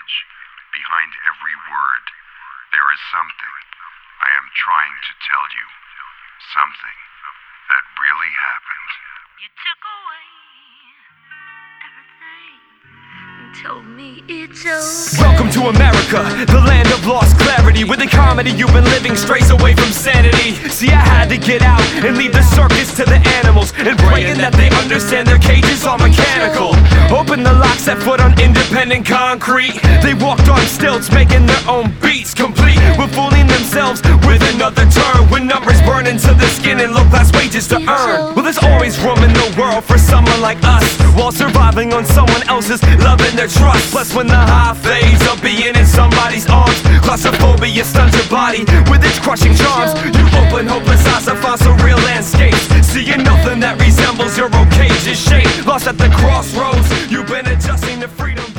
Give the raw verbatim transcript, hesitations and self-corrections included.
message. Behind every word, there is something. I am trying to tell you. Something that really happened. You took away everything and told me it's over. Welcome to America, the land of lost clarity. With the comedy you've been living strays away from sanity. See, I had to get out and leave the circus to the animals, and praying that they understand their cages are mechanical. Open the lock, set foot on independent concrete. They walked on stilts, making their own beats complete with fooling themselves with another turn. When numbers burn into the skin and low class wages to earn. Well, there's always room in the world for someone like us, while surviving on someone else's love and their trust. Plus, when the high fades of being in somebody's arms, claustrophobia stunts your body with its crushing charms. You open hopeless eyes and find surreal landscapes, seeing nothing that resembles your own cage's shape. Lost at the crossroads, you've been adjusting to freedom.